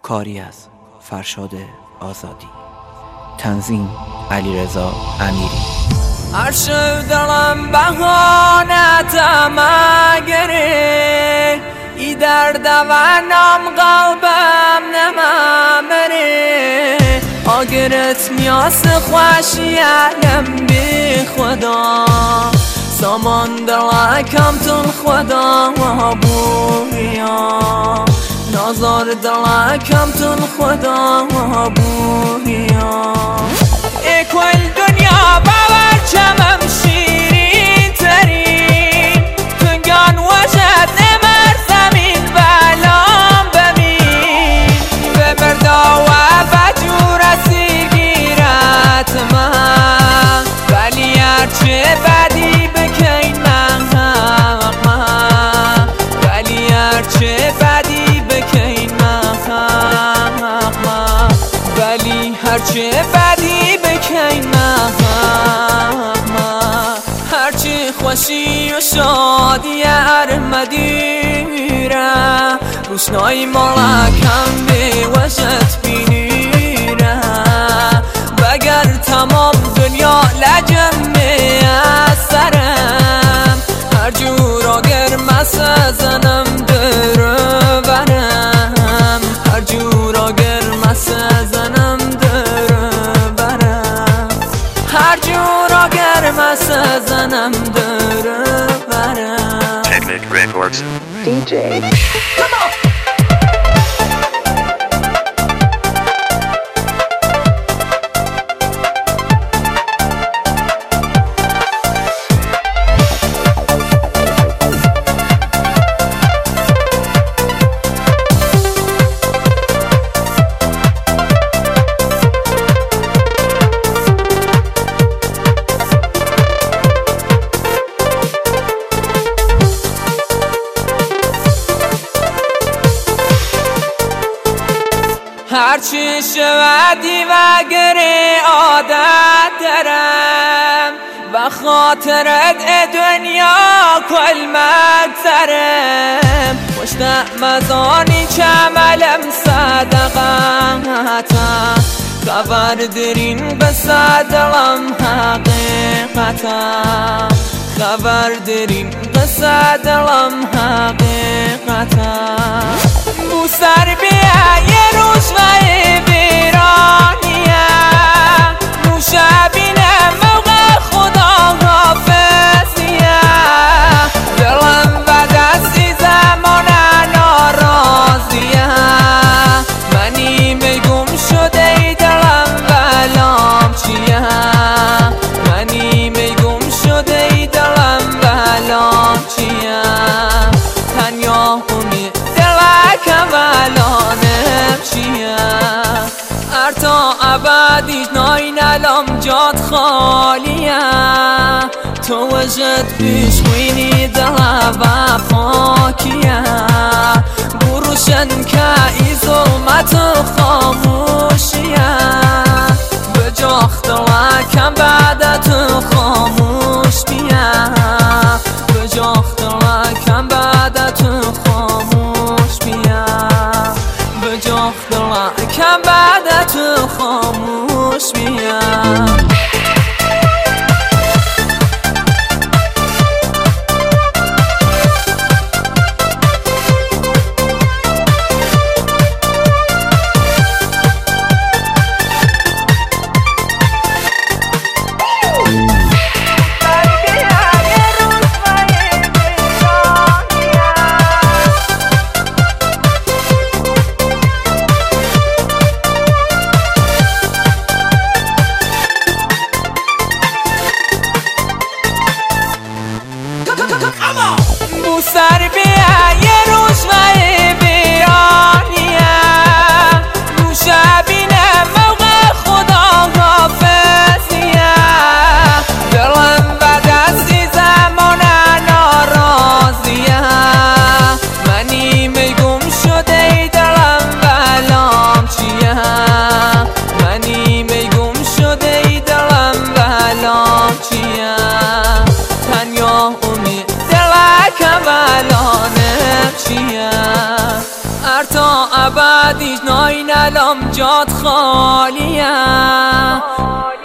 کاری از فرشاد آزادی. تنظیم علیرضا امیری. هر شب دلم بهانه تمگره، ای درد و نام قلبم نمامره. آگرت میاس خوشیم بی خدا، سامان دلکم تون خدا و بوریا. نازار دلکم تون خدا و بوریا. ای کل دنیا باور چمم شیرین ترین، تنگان وجد نمر زمین بلام بمین. به مردا و بجور اسیر گیرت من، ولی هرچه بدی بکین من، ولی هرچه بدی بکین من، ولی هرچه بدی بکین من. هرچی خوشی و شادی ارمدیره، روشنایی مالکم به وجهت بینیره. وگر تمام دنیا لجمه از سرم، هر جور آگر مسه زنم در برم، هر جور آگر مسه زنم در برم، هر جور آگر مسه زنم در برم. Technic Records. DJ. Come on. هرچی شودی و گره عادت دارم، و خاطرت دنیا کل مگذرم. پشت مزانی چملم صدقاتم، خبر درین قصه دلم حقیقتم، خبر درین قصه دلم حقیقتم. بو سر بیا یه روز و بیرانیه، نو شبینه موقع خدا حافظیه. دلم بد از زمان ناراضیه، منی میگم شده ای دلم بلام چیه، منی میگم شده ای دلم بلام چیه. تنیا اونی دلکم بلانم چیه، هر تا ابدیش ناین الان جات خالیه. تو وجد پیش خوینی دل و پاکیه، بروشن که ای ظلمت و خاموشیه. به جاخت لکم بعد تو خاموش بیه، به جاخت لکم بعد تو خاموش بیه، به جاخت لکم بعد تو خاموش بیه. تا ابدیش ناین الان جات خالیه